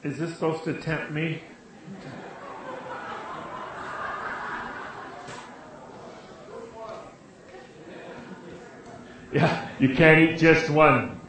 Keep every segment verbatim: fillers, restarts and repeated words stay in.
Is this supposed to tempt me? Yeah, you can't eat just one.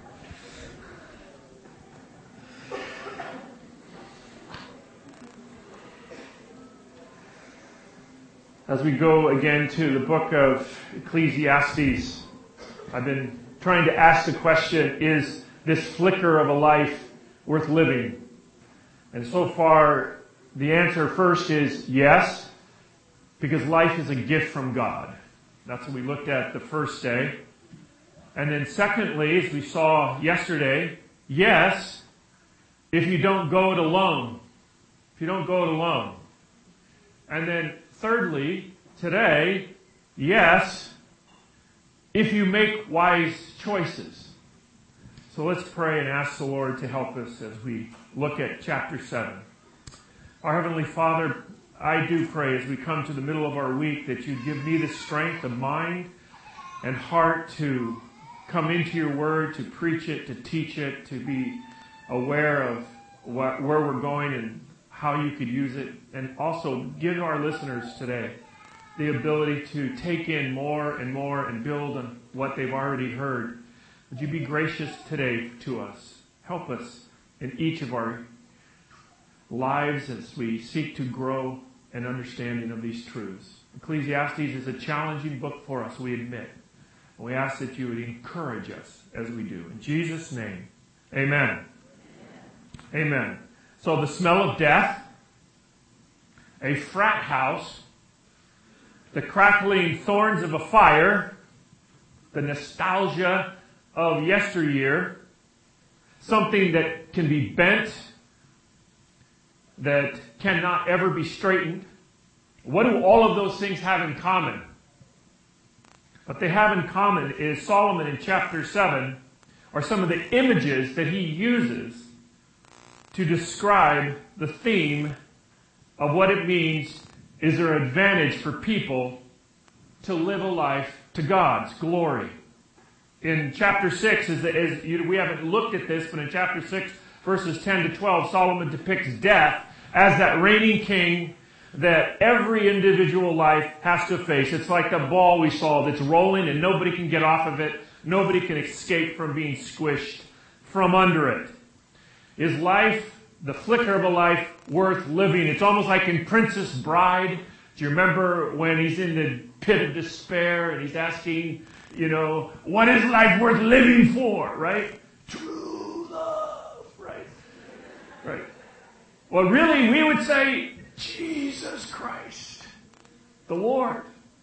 As we go again to the book of Ecclesiastes, I've been trying to ask the question, is this flicker of a life worth living? And so far, the answer first is yes, because life is a gift from God. That's what we looked at the first day. And then secondly, as we saw yesterday, yes, if you don't go it alone. If you don't go it alone. And then thirdly, today, yes, if you make wise choices. So let's pray and ask the Lord to help us as we look at chapter seven. Our Heavenly Father, I do pray as we come to the middle of our week that you give me the strength of mind and heart to come into your word, to preach it, to teach it, to be aware of what, where we're going and how you could use it, and also give our listeners today the ability to take in more and more and build on what they've already heard. Would you be gracious today to us? Help us in each of our lives as we seek to grow an understanding of these truths. Ecclesiastes is a challenging book for us, we admit. And we ask that you would encourage us as we do. In Jesus' name, amen. Amen. Amen. So the smell of death, a frat house, the crackling thorns of a fire, the nostalgia of yesteryear, something that can be bent, that cannot ever be straightened. What do all of those things have in common? What they have in common is Solomon in chapter seven are some of the images that he uses to describe the theme of what it means. Is there an advantage for people to live a life to God's glory? In chapter six, is, is we haven't looked at this, but in chapter six, verses ten to twelve, Solomon depicts death as that reigning king that every individual life has to face. It's like the ball we saw that's rolling and nobody can get off of it. Nobody can escape from being squished from under it. Is life, the flicker of a life, worth living? It's almost like in Princess Bride. Do you remember when he's in the pit of despair and he's asking, you know, what is life worth living for, right? True love, right? Right. Well, really, we would say, Jesus Christ, the Lord.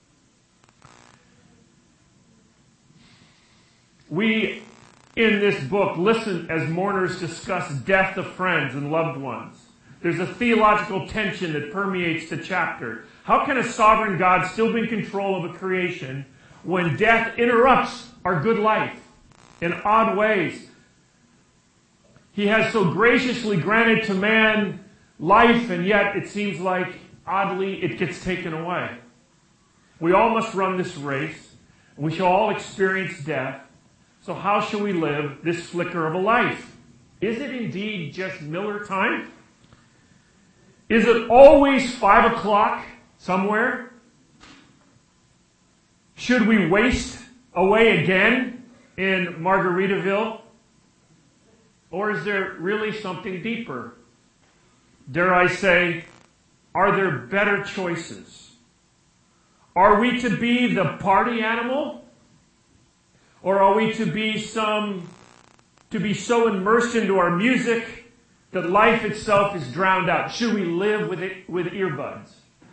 We, in this book, listen as mourners discuss death of friends and loved ones. There's a theological tension that permeates the chapter. How can a sovereign God still be in control of a creation when death interrupts our good life in odd ways? He has so graciously granted to man life, and yet it seems like, oddly, it gets taken away. We all must run this race. We shall all experience death. So how shall we live this flicker of a life? Is it indeed just Miller time? Is it always five o'clock somewhere? Should we waste away again in Margaritaville? Or is there really something deeper? Dare I say, are there better choices? Are we to be the party animal? Or are we to be some, to be so immersed into our music that life itself is drowned out? Should we live with it, with earbuds?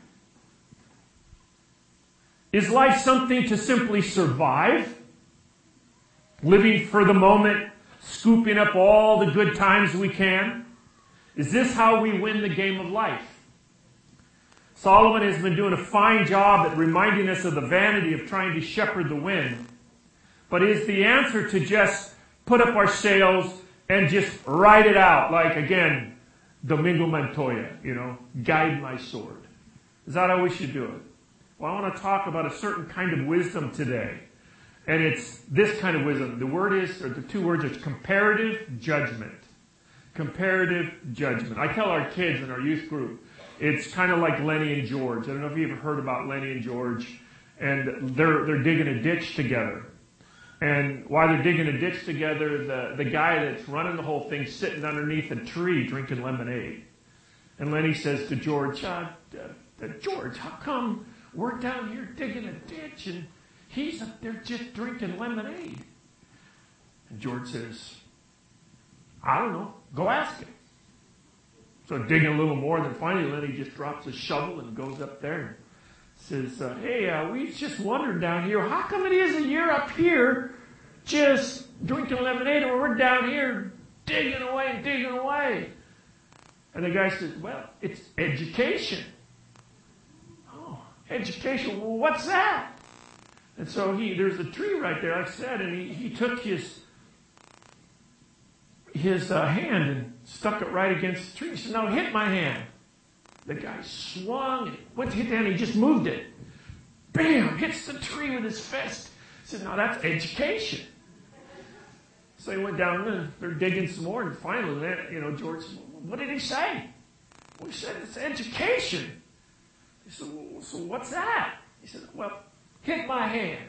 Is life something to simply survive? Living for the moment, scooping up all the good times we can? Is this how we win the game of life? Solomon has been doing a fine job at reminding us of the vanity of trying to shepherd the wind. But is the answer to just put up our sails and just ride it out? Like, again, Domingo Montoya, you know, guide my sword. Is that how we should do it? Well, I want to talk about a certain kind of wisdom today. And it's this kind of wisdom. The word is, or the two words are comparative judgment. Comparative judgment. I tell our kids in our youth group, it's kind of like Lenny and George. I don't know if you ever heard about Lenny and George. And they're they're digging a ditch together. And while they're digging a ditch together, the, the guy that's running the whole thing sitting underneath a tree drinking lemonade. And Lenny says to George, uh, uh, George, how come we're down here digging a ditch and he's up there just drinking lemonade? And George says, I don't know. Go ask him. So digging a little more, then finally Lenny just drops a shovel and goes up there and says, uh, hey, uh, we just wondered down here, how come it is that you're up here just drinking lemonade and we're down here digging away and digging away? And the guy says, well, it's education. Oh, education. Well, what's that? And so he, there's a tree right there, like I said, and he, he took his his uh, hand and stuck it right against the tree. He said, now hit my hand. The guy swung and went to hit the hand. He just moved it. Bam! Hits the tree with his fist. He said, now that's education. So he went down and they're digging some more. And finally, you know, George said, what did he say? Well, he said, it's education. He said, well, so what's that? He said, well, hit my hand.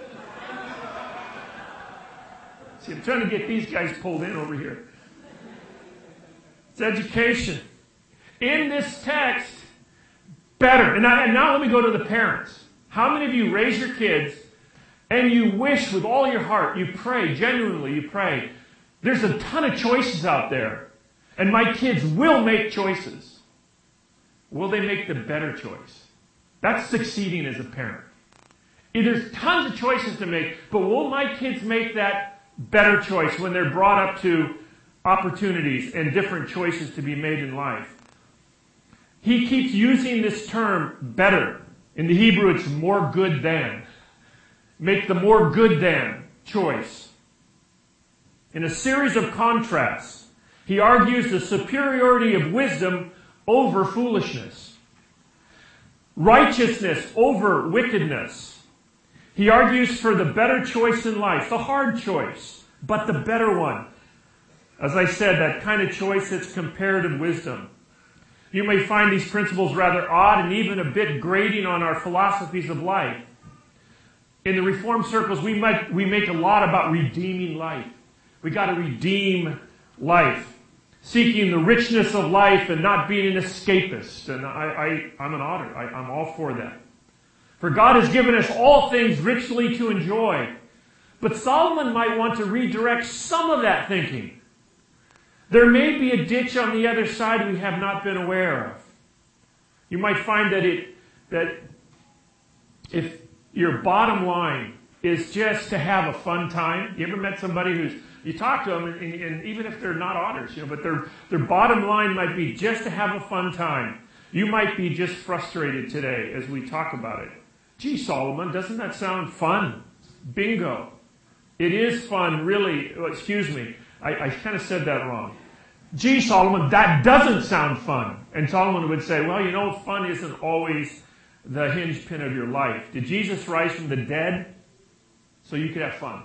See, I'm trying to get these guys pulled in over here. It's education. In this text, better. And now, and now let me go to the parents. How many of you raise your kids and you wish with all your heart, you pray, genuinely you pray, there's a ton of choices out there, and my kids will make choices. Will they make the better choice? That's succeeding as a parent. There's tons of choices to make, but will my kids make that better choice when they're brought up to opportunities and different choices to be made in life? He keeps using this term, better. In the Hebrew, it's more good than. Make the more good than choice. In a series of contrasts, he argues the superiority of wisdom over foolishness. Righteousness over wickedness. He argues for the better choice in life, the hard choice, but the better one. As I said, that kind of choice that's comparative wisdom. You may find these principles rather odd and even a bit grating on our philosophies of life. In the Reformed circles, we might, we make a lot about redeeming life. We got to redeem life. Seeking the richness of life and not being an escapist. And I, I, I'm an otter. I, I'm all for that. For God has given us all things richly to enjoy. But Solomon might want to redirect some of that thinking. There may be a ditch on the other side we have not been aware of. You might find that it that if your bottom line is just to have a fun time. You ever met somebody who's, you talk to them, and, and even if they're not otters, you know, but their their bottom line might be just to have a fun time. You might be just frustrated today as we talk about it. Gee, Solomon, doesn't that sound fun? Bingo. It is fun, really. Oh, excuse me. I, I kind of said that wrong. Gee, Solomon, that doesn't sound fun. And Solomon would say, well, you know, fun isn't always the hinge pin of your life. Did Jesus rise from the dead so you could have fun?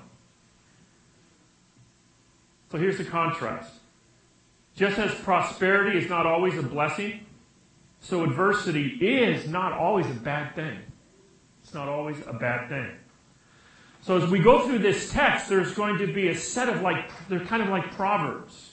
So here's the contrast. Just as prosperity is not always a blessing, so adversity is not always a bad thing. It's not always a bad thing. So as we go through this text, there's going to be a set of like, they're kind of like proverbs.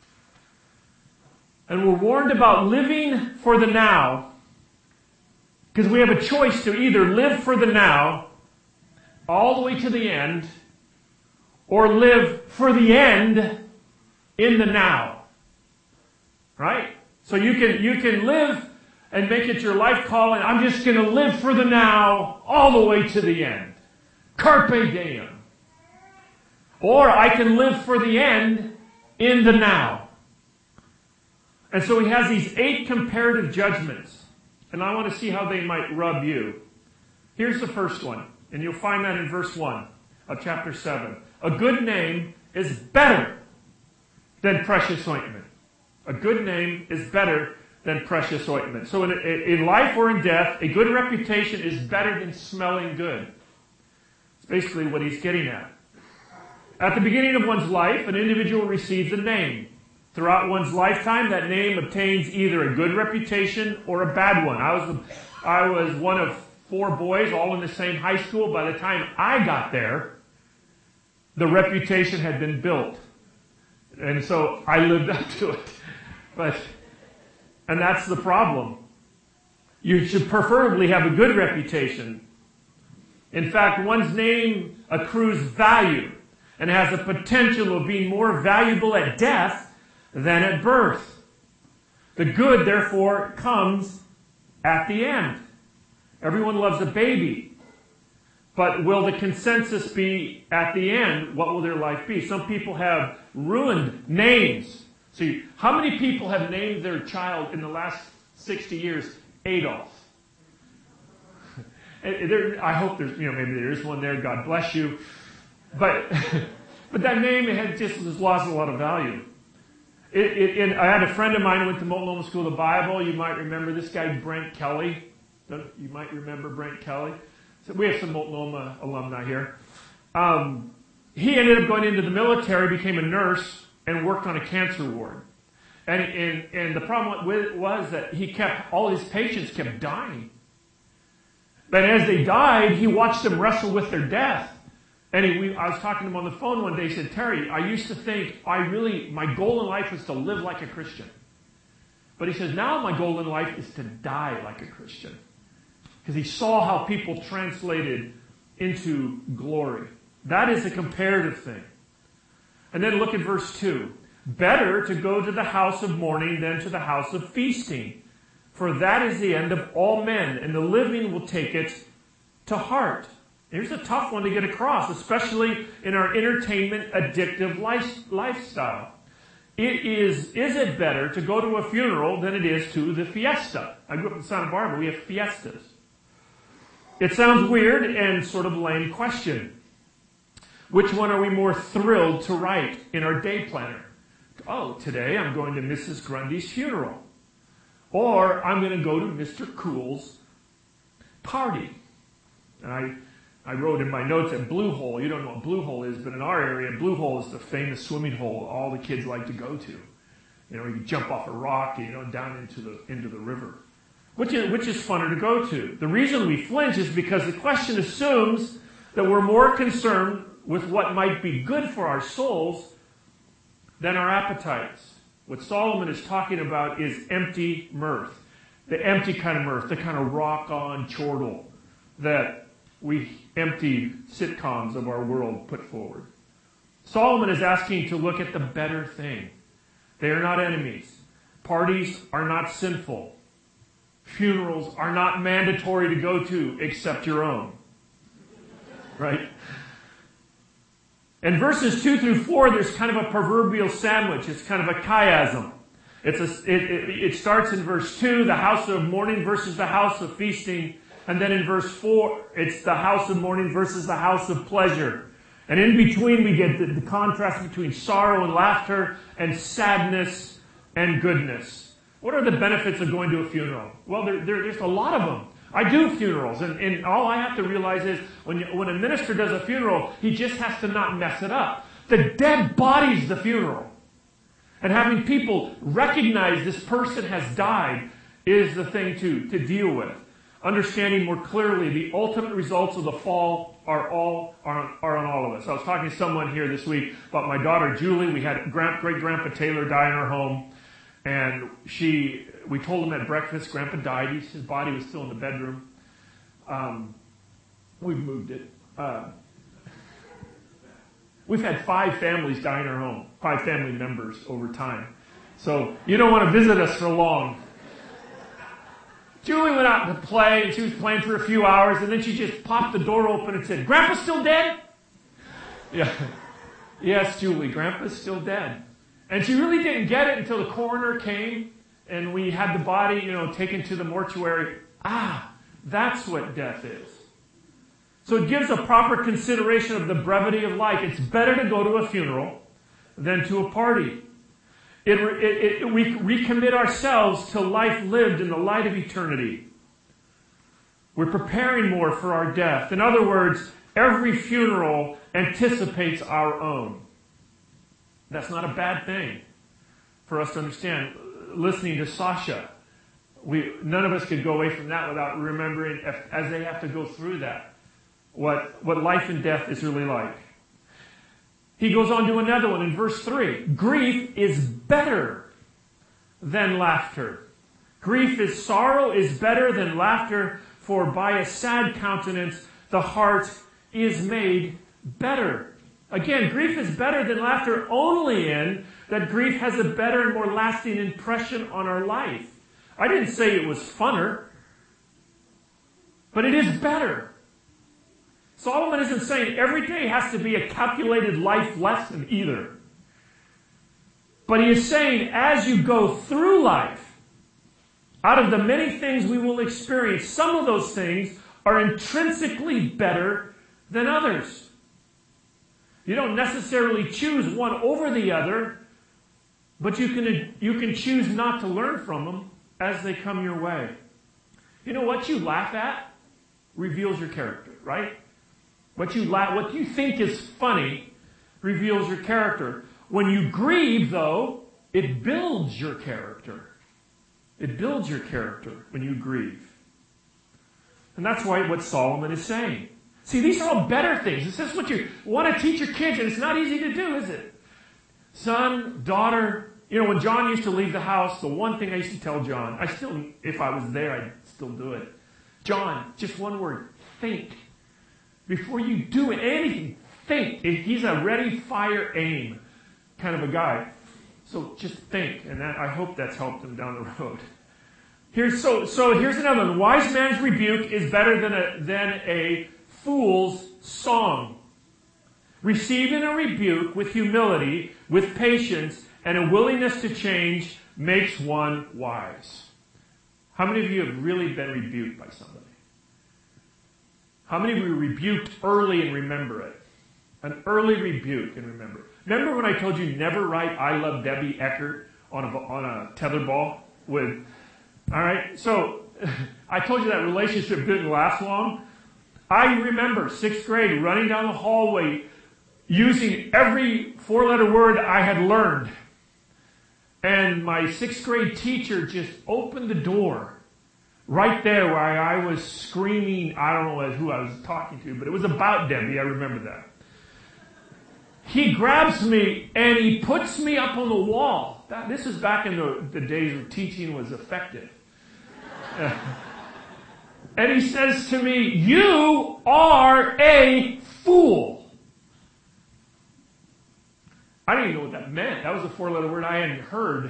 And we're warned about living for the now, because we have a choice to either live for the now all the way to the end, or live for the end in the now. Right? So you can, you can live and make it your life calling. I'm just going to live for the now all the way to the end. Carpe diem. Or I can live for the end in the now. And so he has these eight comparative judgments. And I want to see how they might rub you. Here's the first one. And you'll find that in verse one of chapter seven. A good name is better than precious ointment. A good name is better than precious ointment. So in, in life or in death, a good reputation is better than smelling good. It's basically what he's getting at. At the beginning of one's life, an individual receives a name. Throughout one's lifetime, that name obtains either a good reputation or a bad one. I was, I was one of four boys, all in the same high school. By the time I got there, the reputation had been built. And so I lived up to it. But, and that's the problem. You should preferably have a good reputation. In fact, one's name accrues value and has a potential of being more valuable at death than at birth. The good, therefore, comes at the end. Everyone loves a baby. But will the consensus be at the end? What will their life be? Some people have ruined names. See, how many people have named their child in the last sixty years Adolf? I hope there's, you know, maybe there is one there. God bless you. But, but that name had just has lost a lot of value. It, it, and I had a friend of mine who went to Multnomah School of the Bible. You might remember this guy, Brent Kelly. You might remember Brent Kelly. So we have some Multnomah alumni here. Um, he ended up going into the military, became a nurse, and worked on a cancer ward. And, and, and the problem with it was that he kept, all his patients kept dying. But as they died, he watched them wrestle with their death. And he, we, I was talking to him on the phone one day. He said, Terry, I used to think I really, my goal in life was to live like a Christian. But he says, now my goal in life is to die like a Christian. Because he saw how people translated into glory. That is a comparative thing. And then look at verse two. Better to go to the house of mourning than to the house of feasting. For that is the end of all men, and the living will take it to heart. Here's a tough one to get across, especially in our entertainment addictive life, lifestyle. It is, is it better to go to a funeral than it is to the fiesta? I grew up in Santa Barbara, we have fiestas. It sounds weird and sort of lame question. Which one are we more thrilled to write in our day planner? Oh, today I'm going to Missus Grundy's funeral. Or I'm going to go to Mister Cool's party. And I, I wrote in my notes at Blue Hole. You don't know what Blue Hole is, but in our area, Blue Hole is the famous swimming hole all the kids like to go to. You know, you jump off a rock, you know, down into the into the river. Which is, which is funner to go to. The reason we flinch is because the question assumes that we're more concerned with what might be good for our souls than our appetites. What Solomon is talking about is empty mirth. The empty kind of mirth, the kind of rock-on chortle that we empty sitcoms of our world put forward. Solomon is asking to look at the better thing. They are not enemies. Parties are not sinful. Funerals are not mandatory to go to except your own. Right? In verses two through four, there's kind of a proverbial sandwich. It's kind of a chiasm. It's a, it, it, it starts in verse two, the house of mourning versus the house of feasting. And then in verse four, it's the house of mourning versus the house of pleasure. And in between, we get the, the contrast between sorrow and laughter and sadness and goodness. What are the benefits of going to a funeral? Well, there, there, there's a lot of them. I do funerals, and, and all I have to realize is when, you, when a minister does a funeral, he just has to not mess it up. The dead body's the funeral. And having people recognize this person has died is the thing to, to deal with. Understanding more clearly the ultimate results of the fall are all are on, are on all of us. I was talking to someone here this week about my daughter Julie. We had grand, great Grandpa Taylor die in our home, and she we told him at breakfast Grandpa died. He, his body was still in the bedroom. Um, we've moved it. Uh, we've had five families die in our home, five family members over time. So you don't want to visit us for long. Julie went out to play, and she was playing for a few hours, and then she just popped the door open and said, "Grandpa's still dead?" Yeah. Yes, Julie, Grandpa's still dead. And she really didn't get it until the coroner came, and we had the body, you know, taken to the mortuary. Ah, that's what death is. So it gives a proper consideration of the brevity of life. It's better to go to a funeral than to a party. It, it, it, we recommit ourselves to life lived in the light of eternity. We're preparing more for our death. In other words, every funeral anticipates our own. That's not a bad thing. for us to understand. Listening to Sasha, we none of us could go away from that without remembering, if, as they have to go through that, what, what life and death is really like. He goes on to another one in verse three. Grief is better than laughter. Grief is sorrow is better than laughter, for by a sad countenance the heart is made better. Again, grief is better than laughter only in that grief has a better and more lasting impression on our life. I didn't say it was funner, but it is better. Solomon isn't saying every day has to be a calculated life lesson either. But he is saying as you go through life, out of the many things we will experience, some of those things are intrinsically better than others. You don't necessarily choose one over the other, but you can, you can choose not to learn from them as they come your way. You know, what you laugh at reveals your character, right? What you laugh, what you think is funny reveals your character. When you grieve, though, it builds your character. It builds your character when you grieve. And that's why what Solomon is saying. See, these are all better things. This is what you want to teach your kids, and it's not easy to do, is it? Son, daughter, you know, when John used to leave the house, the one thing I used to tell John, I still, if I was there, I'd still do it. John, just one word, think. Before you do anything, think. He's a ready, fire, aim kind of a guy. So just think, and that, I hope that's helped him down the road. Here's, so, so here's another one. Wise man's rebuke is better than a, than a fool's song. Receiving a rebuke with humility, with patience, and a willingness to change makes one wise. How many of you have really been rebuked by somebody? How many of you rebuked early and remember it? An early rebuke and remember it. Remember when I told you never write I love Debbie Eckert on a, on a tetherball with, all right? So I told you that relationship didn't last long. I remember sixth grade running down the hallway using every four-letter word I had learned. And my sixth grade teacher just opened the door right there where I was screaming. I don't know who I was talking to, but it was about Debbie. I remember that. He grabs me and he puts me up on the wall. That, this is back in the, the days where teaching was effective. Uh, and he says to me, "You are a fool." I didn't even know what that meant. That was a four-letter word I hadn't heard.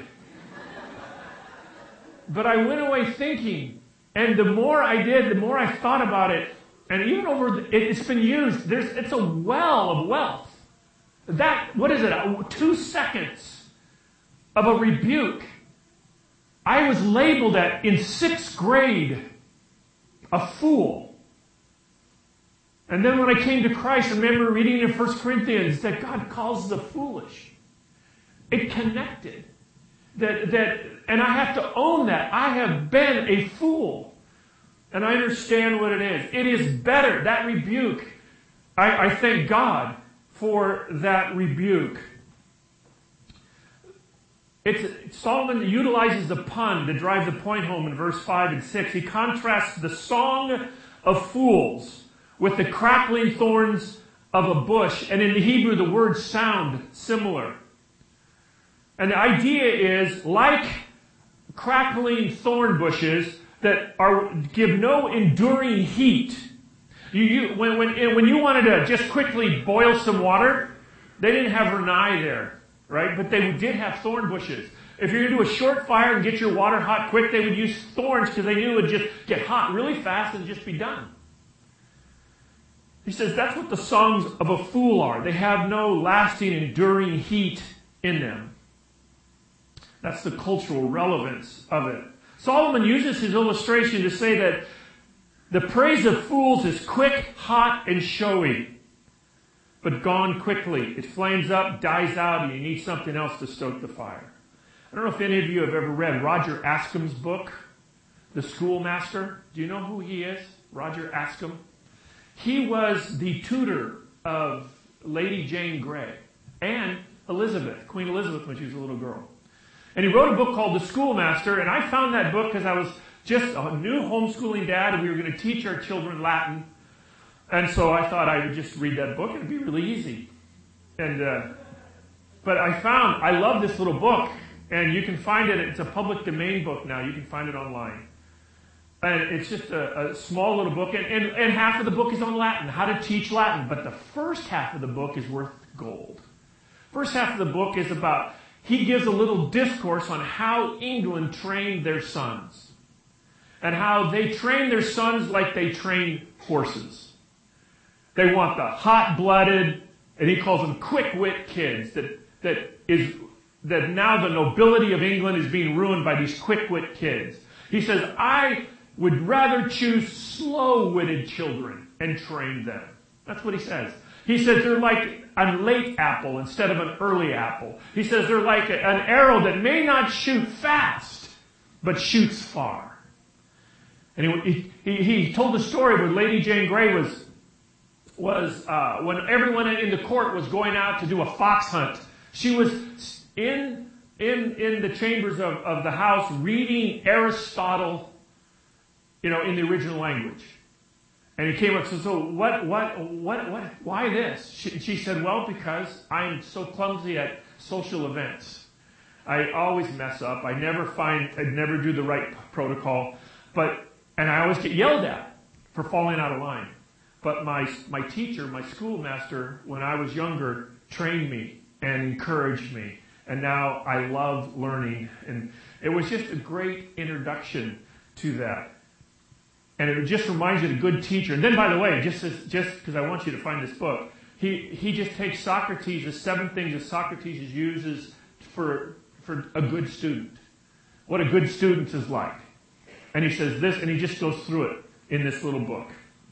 But I went away thinking, and the more I did, the more I thought about it, and even over, the, it, it's been used, there's, it's a well of wealth. That, what is it, two seconds of a rebuke. I was labeled at, in sixth grade, a fool. And then when I came to Christ, I remember reading in First Corinthians that God calls the foolish. It connected. That, that, and I have to own that. I have been a fool. And I understand what it is. It is better, that rebuke. I, I thank God for that rebuke. It's, Solomon utilizes the pun to drive the point home in verse five and six. He contrasts the song of fools with the crackling thorns of a bush. And in the Hebrew, the words sound similar. And the idea is, like crackling thorn bushes that are give no enduring heat. You, you, when, when, when you wanted to just quickly boil some water, they didn't have Renai there, right? But they did have thorn bushes. If you're going to do a short fire and get your water hot quick, they would use thorns because they knew it would just get hot really fast and just be done. He says that's what the songs of a fool are. They have no lasting, enduring heat in them. That's the cultural relevance of it. Solomon uses his illustration to say that the praise of fools is quick, hot, and showy, but gone quickly. It flames up, dies out, and you need something else to stoke the fire. I don't know if any of you have ever read Roger Ascham's book, The Schoolmaster. Do you know who he is? Roger Ascham. He was the tutor of Lady Jane Grey and Elizabeth, Queen Elizabeth, when she was a little girl. And he wrote a book called The Schoolmaster, and I found that book because I was just a new homeschooling dad, and we were going to teach our children Latin. And so I thought I would just read that book, and it'd be really easy. And uh, but I found, I love this little book, and you can find it, it's a public domain book now, you can find it online. And it's just a, a small little book, and, and, and half of the book is on Latin, how to teach Latin. But the first half of the book is worth gold. First half of the book is about, he gives a little discourse on how England trained their sons. And how they train their sons like they train horses. They want the hot-blooded, and he calls them quick-wit kids, that, that is, that now the nobility of England is being ruined by these quick-wit kids. He says, I would rather choose slow-witted children and train them. That's what he says. He says they're like a late apple instead of an early apple. He says they're like a, an arrow that may not shoot fast, but shoots far. And he, he, he told the story where Lady Jane Grey was, was uh, when everyone in the court was going out to do a fox hunt. She was in, in, in the chambers of, of the house reading Aristotle, you know, in the original language. And he came up and said, so what, what, what, what, why this? She, she said, well, because I'm so clumsy at social events. I always mess up. I never find, I never do the right protocol. But, and I always get yelled at for falling out of line. But my, my teacher, my schoolmaster, when I was younger, trained me and encouraged me. And now I love learning. And it was just a great introduction to that. And it just reminds you of a good teacher. And then, by the way, just as, just because I want you to find this book, he, he just takes Socrates, the seven things that Socrates uses for, for a good student. What a good student is like. And he says this, and he just goes through it in this little book.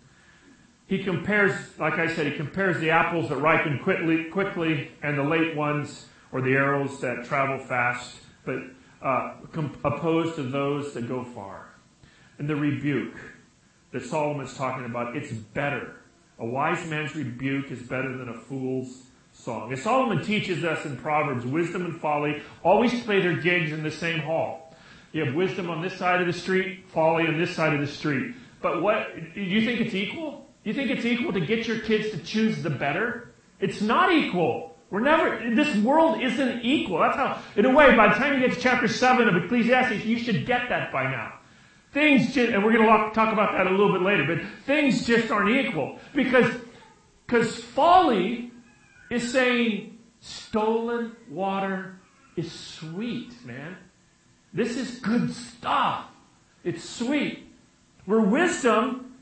He compares, like I said, he compares the apples that ripen quickly, quickly and the late ones, or the arrows that travel fast, but uh, com- opposed to those that go far. And the rebuke that Solomon's talking about, it's better. A wise man's rebuke is better than a fool's song. As Solomon teaches us in Proverbs, wisdom and folly always play their gigs in the same hall. You have wisdom on this side of the street, folly on this side of the street. But what, do you think it's equal? You think it's equal to get your kids to choose the better? It's not equal. We're never, this world isn't equal. That's how, in a way, by the time you get to chapter seven of Ecclesiastes, you should get that by now. Things just, and we're going to talk about that a little bit later, but things just aren't equal. Because, because folly is saying stolen water is sweet, man. This is good stuff. It's sweet. Where wisdom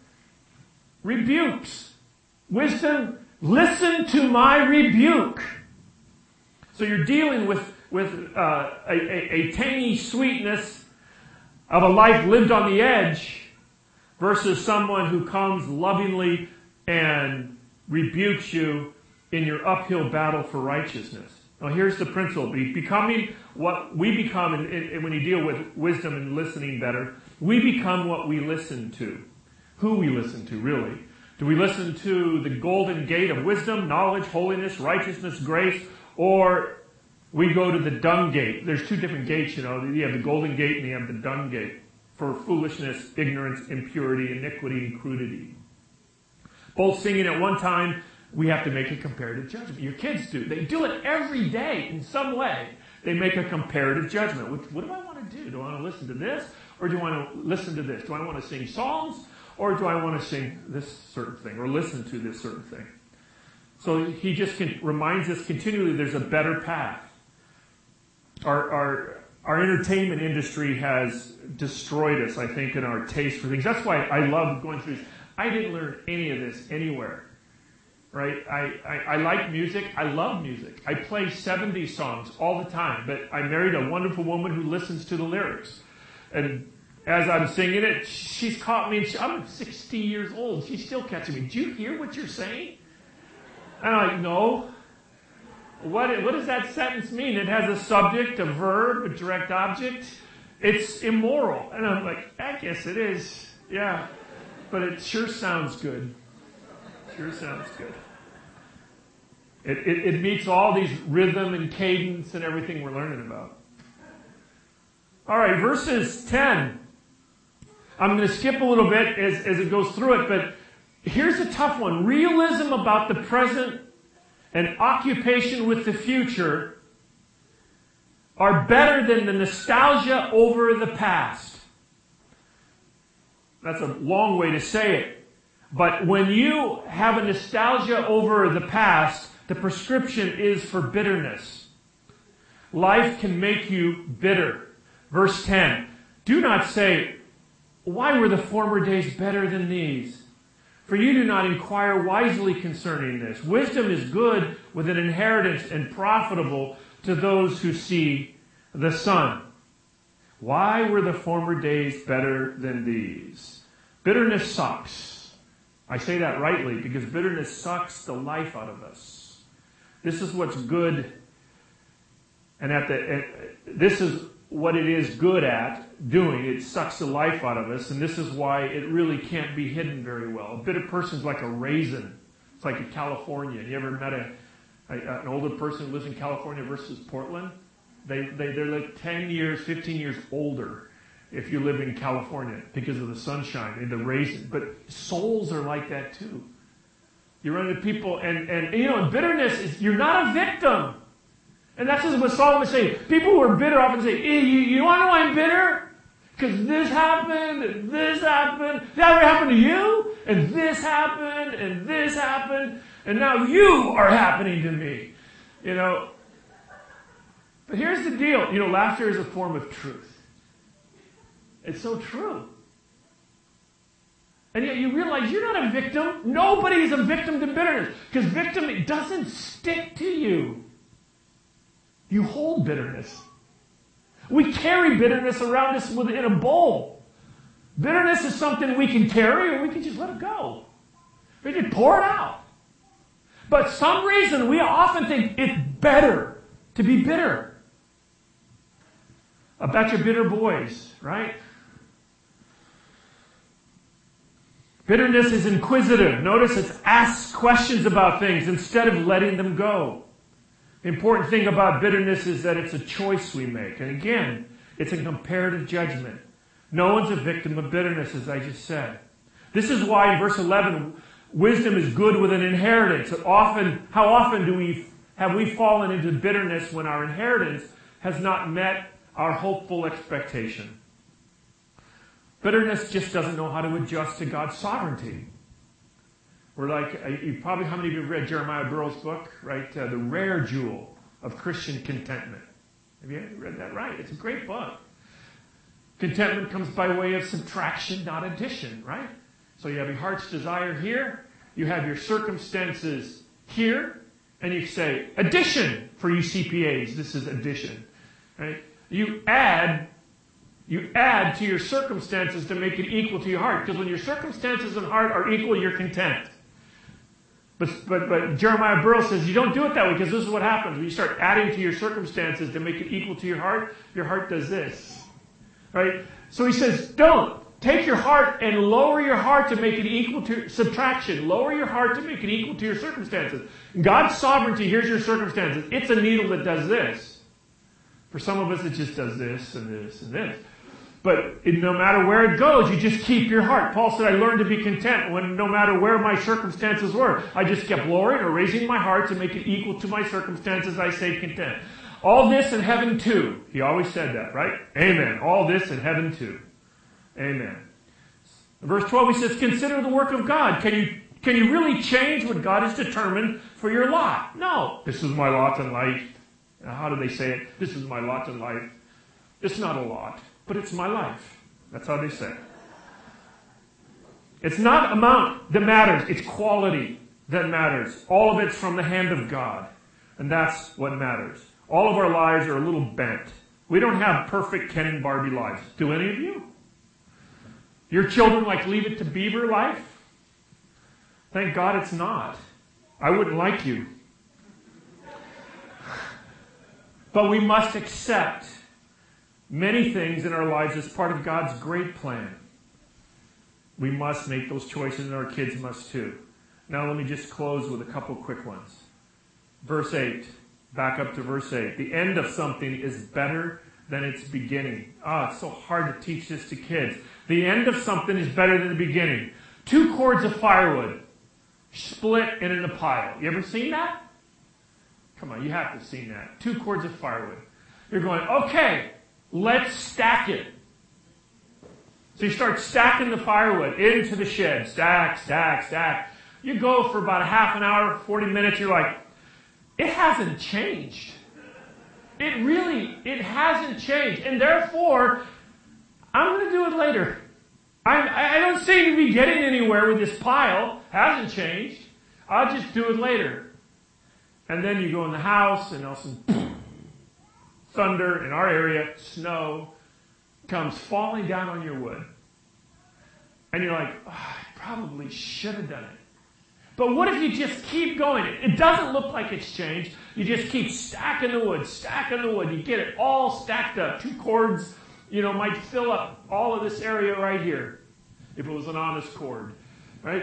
rebukes. Wisdom, listen to my rebuke. So you're dealing with, with uh, a, a, a tangy sweetness of a life lived on the edge versus someone who comes lovingly and rebukes you in your uphill battle for righteousness. Now here's the principle. Becoming what we become, and, and when you deal with wisdom and listening better, we become what we listen to. Who we listen to, really. Do we listen to the golden gate of wisdom, knowledge, holiness, righteousness, grace, or we go to the dung gate? There's two different gates, you know. You have the golden gate and you have the dung gate for foolishness, ignorance, impurity, iniquity, and crudity. Both singing at one time, we have to make a comparative judgment. Your kids do. They do it every day in some way. They make a comparative judgment. What, what do I want to do? Do I want to listen to this? Or do I want to listen to this? Do I want to sing songs? Or do I want to sing this certain thing? Or listen to this certain thing? So he just can, reminds us continually there's a better path. Our, our, our entertainment industry has destroyed us, I think, in our taste for things. That's why I love going through this. I didn't learn any of this anywhere. Right? I, I, I like music. I love music. I play seventies songs all the time, but I married a wonderful woman who listens to the lyrics. And as I'm singing it, she's caught me. And she, I'm sixty years old. She's still catching me. Do you hear what you're saying? And I'm like, no. What, what does that sentence mean? It has a subject, a verb, a direct object. It's immoral. And I'm like, I guess it is. Yeah. But it sure sounds good. Sure sounds good. It, it, it meets all these rhythm and cadence and everything we're learning about. All right, verses ten. I'm going to skip a little bit as, as it goes through it, but here's a tough one. Realism about the present and occupation with the future are better than the nostalgia over the past. That's a long way to say it. But when you have a nostalgia over the past, the prescription is for bitterness. Life can make you bitter. Verse ten. Do not say, why were the former days better than these? For you do not inquire wisely concerning this. Wisdom is good with an inheritance and profitable to those who see the sun. Why were the former days better than these? Bitterness sucks. I say that rightly because bitterness sucks the life out of us. This is what's good, and at the at, this is what it is good at doing. It sucks the life out of us, and this is why it really can't be hidden very well. A bitter person's like a raisin. It's like a California. You ever met a, a an older person who lives in California versus Portland? They, they, they're like ten years, fifteen years older if you live in California because of the sunshine and the raisin. But souls are like that too. You run into people, and, and you know, and bitterness is, you're not a victim. And that's just what Solomon is saying. People who are bitter often say, hey, you, you want to know why I'm bitter? Because this happened, and this happened. That ever happened to you? And this happened, and this happened. And now you are happening to me. You know, but here's the deal. You know, laughter is a form of truth. It's so true. And yet you realize you're not a victim. Nobody is a victim to bitterness. Because victim, it doesn't stick to you. You hold bitterness. We carry bitterness around us within a bowl. Bitterness is something we can carry or we can just let it go. We can pour it out. But for some reason we often think it's better to be bitter. About your bitter boys, right? Bitterness is inquisitive. Notice it asks questions about things instead of letting them go. The important thing about bitterness is that it's a choice we make. And again, it's a comparative judgment. No one's a victim of bitterness, as I just said. This is why in verse eleven, wisdom is good with an inheritance. Often, how often do we have we fallen into bitterness when our inheritance has not met our hopeful expectation? Bitterness just doesn't know how to adjust to God's sovereignty. We're like, you probably, how many of you have read Jeremiah Burroughs' book, right? Uh, The Rare Jewel of Christian Contentment. Have you read that? Right. It's a great book. Contentment comes by way of subtraction, not addition, right? So you have your heart's desire here, you have your circumstances here, and you say, addition for you C P As. This is addition, right? You add, you add to your circumstances to make it equal to your heart. Because when your circumstances and heart are equal, you're content. But, but, but Jeremiah Burroughs says you don't do it that way because this is what happens. When you start adding to your circumstances to make it equal to your heart, your heart does this. Right? So he says, don't. Take your heart and lower your heart to make it equal to subtraction. Lower your heart to make it equal to your circumstances. God's sovereignty, here's your circumstances. It's a needle that does this. For some of us, it just does this and this and this. But it, no matter where it goes, you just keep your heart. Paul said, I learned to be content when no matter where my circumstances were. I just kept lowering or raising my heart to make it equal to my circumstances. I stayed content. All this in heaven too. He always said that, right? Amen. All this in heaven too. Amen. In verse twelve, he says, consider the work of God. Can you, can you really change what God has determined for your lot? No. This is my lot in life. How do they say it? This is my lot in life. It's not a lot, but it's my life. That's how they say it. It's not amount that matters. It's quality that matters. All of it's from the hand of God. And that's what matters. All of our lives are a little bent. We don't have perfect Ken and Barbie lives. Do any of you? Your children like Leave It to Beaver life? Thank God it's not. I wouldn't like you. But we must accept many things in our lives as part of God's great plan. We must make those choices, and our kids must too. Now let me just close with a couple quick ones. Verse eight. Back up to verse eight. The end of something is better than its beginning. Ah, oh, it's so hard to teach this to kids. The end of something is better than the beginning. Two cords of firewood split and in a pile. You ever seen that? Come on, you have to have seen that. Two cords of firewood. You're going, okay, let's stack it. So you start stacking the firewood into the shed. Stack, stack, stack. You go for about a half an hour, forty minutes, you're like, it hasn't changed. It really, it hasn't changed. And therefore, I'm going to do it later. I, I don't seem to be getting anywhere with this pile. Hasn't changed. I'll just do it later. And then you go in the house and all of a sudden, thunder in our area, snow comes falling down on your wood. And you're like, oh, I probably should have done it. But what if you just keep going? It doesn't look like it's changed. You just keep stacking the wood, stacking the wood. You get it all stacked up. Two cords, you know, might fill up all of this area right here. If it was an honest cord, right?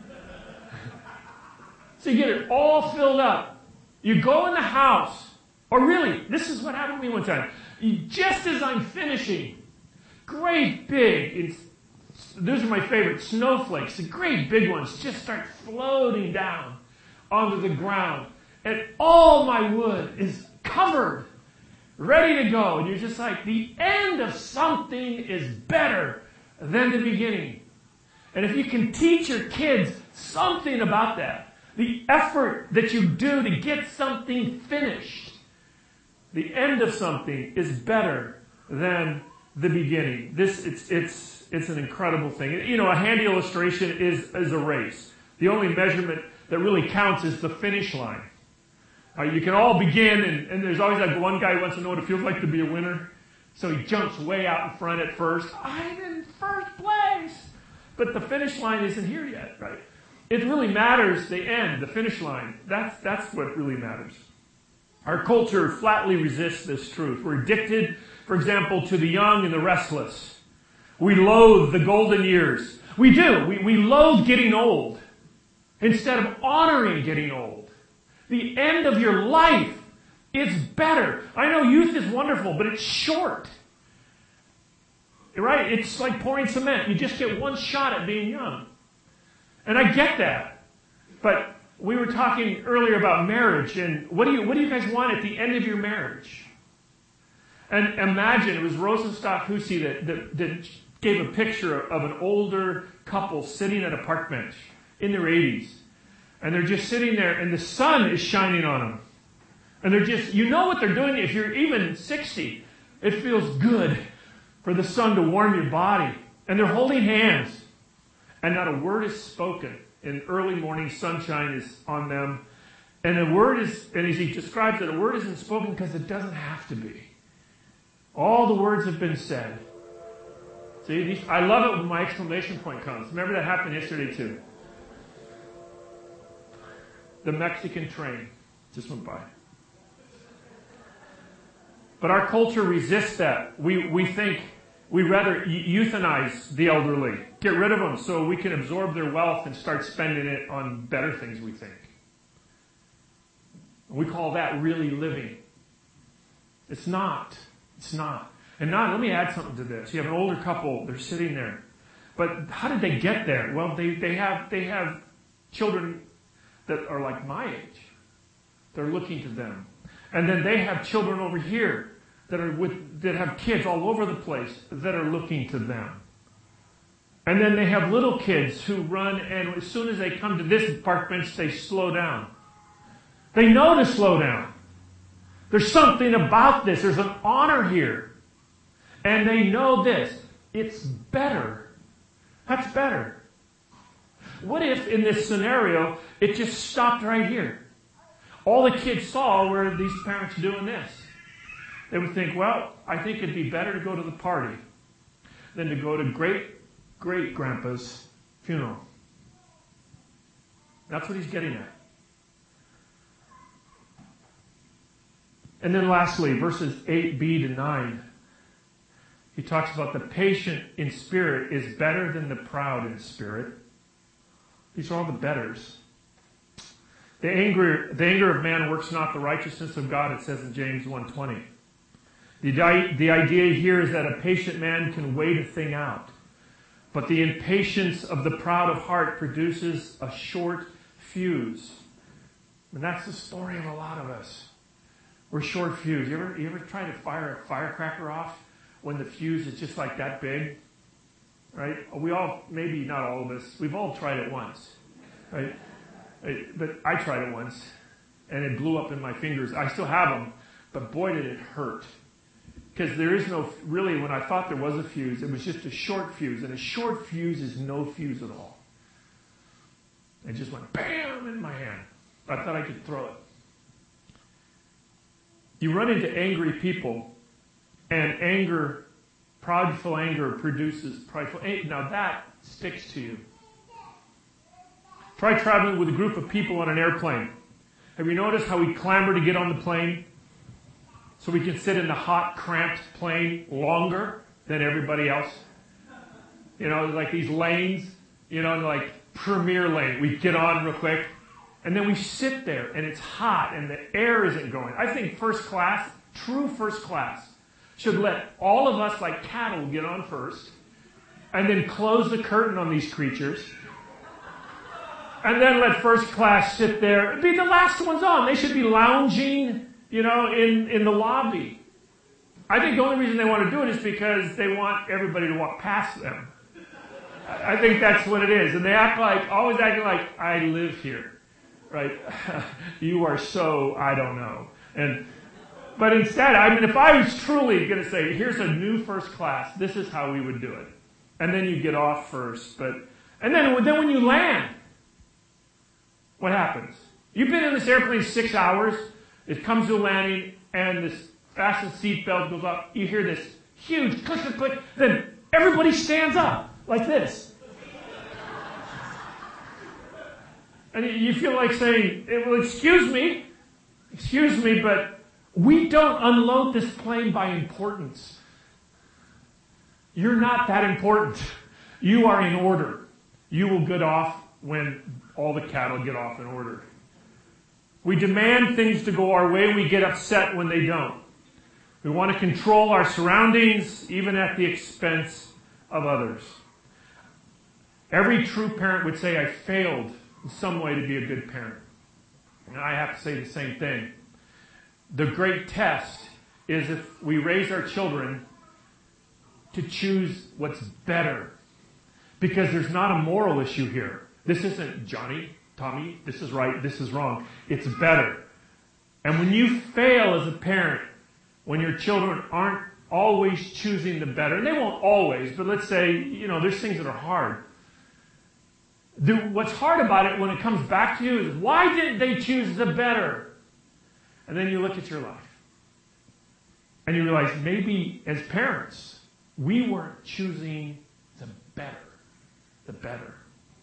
So you get it all filled up. You go in the house. Or really, this is what happened to me one time. You, just as I'm finishing, great big, it's, those are my favorite, snowflakes, the great big ones just start floating down onto the ground. And all my wood is covered, ready to go. And you're just like, the end of something is better than the beginning. And if you can teach your kids something about that, the effort that you do to get something finished, the end of something is better than the beginning. This, it's, it's, it's an incredible thing. You know, a handy illustration is, is a race. The only measurement that really counts is the finish line. Uh, you can all begin, and, and there's always that one guy who wants to know what it feels like to be a winner. So he jumps way out in front at first. I'm in first place. But the finish line isn't here yet, right? It really matters the end, the finish line. That's, that's what really matters. Our culture flatly resists this truth. We're addicted, for example, to the young and the restless. We loathe the golden years. We do. We, we loathe getting old instead of honoring getting old. The end of your life is better. I know youth is wonderful, but it's short. Right? It's like pouring cement. You just get one shot at being young. And I get that. But we were talking earlier about marriage, and what do you what do you guys want at the end of your marriage? And imagine, it was Rosenstock Hussey that, that, that gave a picture of an older couple sitting at a park bench in their eighties. And they're just sitting there, and the sun is shining on them. And they're just, you know what they're doing. If you're even sixty, it feels good for the sun to warm your body. And they're holding hands. And not a word is spoken. And early morning sunshine is on them. And the word is, and as he describes it, a word isn't spoken because it doesn't have to be. All the words have been said. See, these, I love it when my exclamation point comes. Remember that happened yesterday too. The Mexican train just went by. But our culture resists that. We, we think we'd rather euthanize the elderly. Get rid of them so we can absorb their wealth and start spending it on better things, we think. We call that really living. It's not. It's not. And now, let me add something to this. You have an older couple, they're sitting there. But how did they get there? Well, they, they have they have children that are like my age. They're looking to them. And then they have children over here that are with that have kids all over the place that are looking to them. And then they have little kids who run, and as soon as they come to this park bench, they slow down. They know to slow down. There's something about this. There's an honor here. And they know this. It's better. That's better. What if, in this scenario, it just stopped right here? All the kids saw were these parents doing this. They would think, well, I think it'd be better to go to the party than to go to great-great-grandpa's funeral. That's what he's getting at. And then lastly, verses eight b to nine, he talks about the patient in spirit is better than the proud in spirit. These are all the betters. The anger, the anger of man works not the righteousness of God, it says in James one twenty. The, the idea here is that a patient man can wait a thing out. But the impatience of the proud of heart produces a short fuse. And that's the story of a lot of us. We're short fuse. You ever, you ever try to fire a firecracker off when the fuse is just like that big? Right? We all, maybe not all of us, we've all tried it once. Right? But I tried it once, and it blew up in my fingers. I still have them, but boy did it hurt. Because there is no, really, when I thought there was a fuse, it was just a short fuse. And a short fuse is no fuse at all. It just went bam in my hand. I thought I could throw it. You run into angry people, and anger, prideful anger produces prideful anger. Now that sticks to you. Try traveling with a group of people on an airplane. Have you noticed how we clamor to get on the plane? So we can sit in the hot, cramped plane longer than everybody else. You know, like these lanes, you know, like premier lane. We get on real quick. And then we sit there and it's hot and the air isn't going. I think first class, true first class, should let all of us like cattle get on first and then close the curtain on these creatures. And then let first class sit there. Be the last ones on. They should be lounging, you know, in, in the lobby. I think the only reason they want to do it is because they want everybody to walk past them. I think that's what it is. And they act like, always acting like, I live here. Right? You are so, I don't know. And, but instead, I mean, if I was truly going to say, here's a new first class, this is how we would do it. And then you get off first. But, and then, then when you land, what happens? You've been in this airplane six hours, it comes to a landing, and this fasten seatbelt goes up, you hear this huge click, click, click, then everybody stands up, like this. And you feel like saying, well, excuse me, excuse me, but we don't unload this plane by importance. You're not that important. You are in order. You will get off when all the cattle get off in order. We demand things to go our way. We get upset when they don't. We want to control our surroundings, even at the expense of others. Every true parent would say, I failed in some way to be a good parent. And I have to say the same thing. The great test is if we raise our children to choose what's better. Because there's not a moral issue here. This isn't Johnny, Tommy, this is right, this is wrong. It's better. And when you fail as a parent, when your children aren't always choosing the better, and they won't always, but let's say, you know, there's things that are hard. The, what's hard about it when it comes back to you is, why didn't they choose the better? And then you look at your life. And you realize maybe as parents, we weren't choosing the better. The better.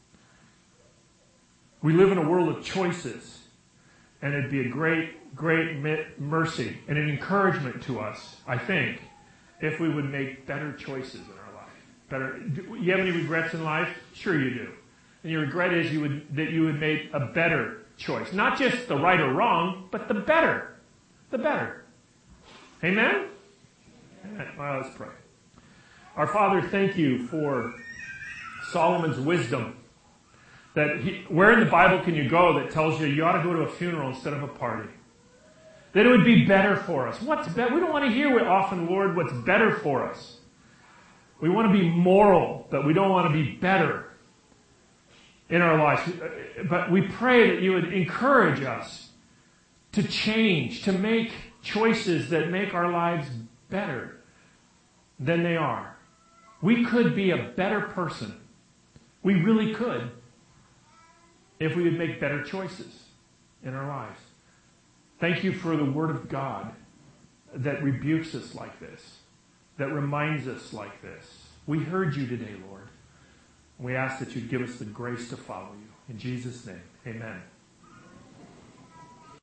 We live in a world of choices. And it'd be a great, great mercy and an encouragement to us, I think, if we would make better choices in our life. Better. Do you have any regrets in life? Sure you do. And your regret is you would, that you would make a better choice. Not just the right or wrong, but the better. The better. Amen? Amen. Well, let's pray. Our Father, thank you for Solomon's wisdom. That he, where in the Bible can you go that tells you you ought to go to a funeral instead of a party? That it would be better for us. What's better? We don't want to hear often, Lord, what's better for us. We want to be moral, but we don't want to be better in our lives. But we pray that you would encourage us to change, to make choices that make our lives better than they are. We could be a better person. We really could if we would make better choices in our lives. Thank you for the Word of God that rebukes us like this, that reminds us like this. We heard you today, Lord. We ask that you give us the grace to follow you. In Jesus' name, amen.